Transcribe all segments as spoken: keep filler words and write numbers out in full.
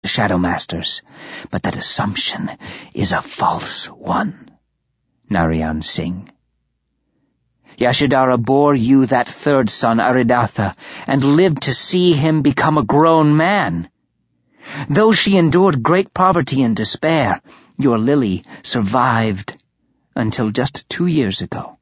the Shadow Masters, but that assumption is a false one. Narayan Singh. Yashodhara bore you that third son, Aridatha, and lived to see him become a grown man. Though she endured great poverty and despair, your Lily survived until just two years ago.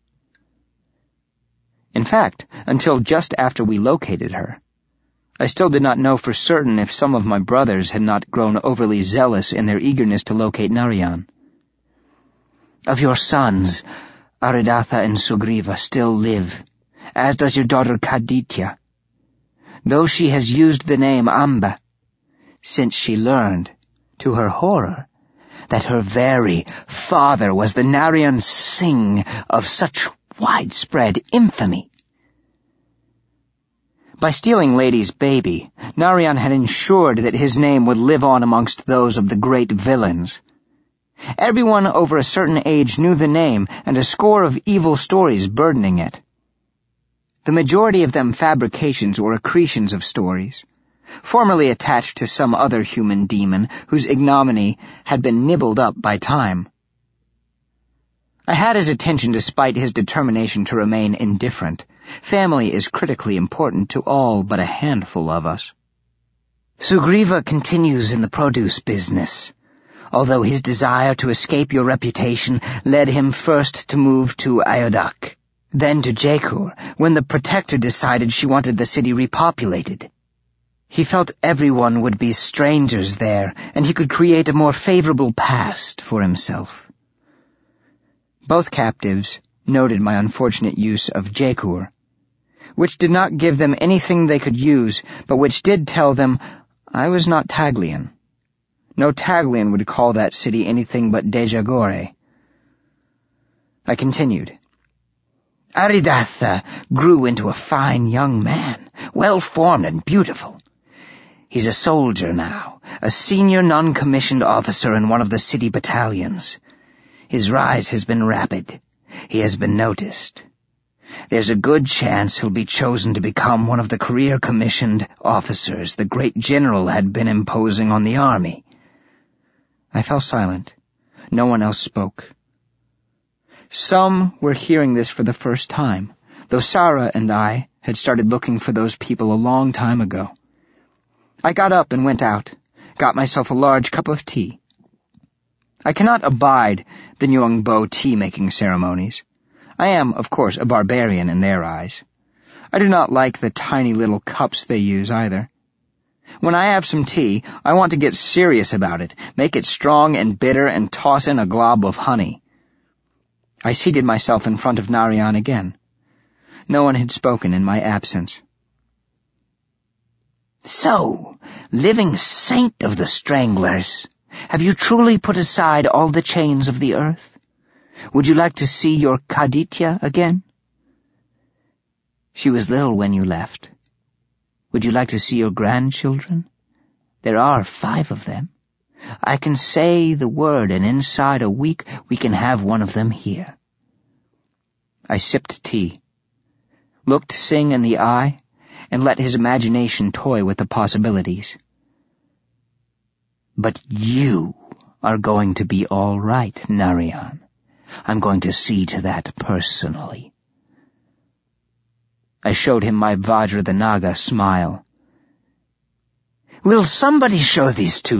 In fact, until just after we located her, I still did not know for certain if some of my brothers had not grown overly zealous in their eagerness to locate Narayan. Of your sons, Aridatha and Sugriva still live, as does your daughter Kaditya, though she has used the name Amba, since she learned, to her horror, that her very father was the Narayan Singh of such widespread infamy. By stealing Lady's baby, Narayan had ensured that his name would live on amongst those of the great villains. Everyone over a certain age knew the name, and a score of evil stories burdening it. The majority of them fabrications or accretions of stories, formerly attached to some other human demon whose ignominy had been nibbled up by time. I had his attention despite his determination to remain indifferent. Family is critically important to all but a handful of us. Sugriva continues in the produce business, although his desire to escape your reputation led him first to move to Ayodak, then to Jaikur, when the Protector decided she wanted the city repopulated. He felt everyone would be strangers there, and he could create a more favorable past for himself. Both captives noted my unfortunate use of Jaikur, which did not give them anything they could use, but which did tell them I was not Taglian. No Taglian would call that city anything but Dejagore. I continued. Aridatha grew into a fine young man, well-formed and beautiful. He's a soldier now, a senior non-commissioned officer in one of the city battalions. His rise has been rapid. He has been noticed. There's a good chance he'll be chosen to become one of the career-commissioned officers the great general had been imposing on the army. I fell silent. No one else spoke. Some were hearing this for the first time, though Sarah and I had started looking for those people a long time ago. I got up and went out, got myself a large cup of tea. I cannot abide the Nyungbo tea-making ceremonies. I am, of course, a barbarian in their eyes. I do not like the tiny little cups they use either. When I have some tea, I want to get serious about it, make it strong and bitter, and toss in a glob of honey. I seated myself in front of Narayan again. No one had spoken in my absence. So, living saint of the Stranglers, have you truly put aside all the chains of the earth? Would you like to see your Kaditya again? She was little when you left. Would you like to see your grandchildren? There are five of them. I can say the word, and inside a week we can have one of them here. I sipped tea, looked Singh in the eye, and let his imagination toy with the possibilities. But you are going to be all right, Narayan. I'm going to see to that personally. I showed him my Vajra the Naga smile. Will somebody show these two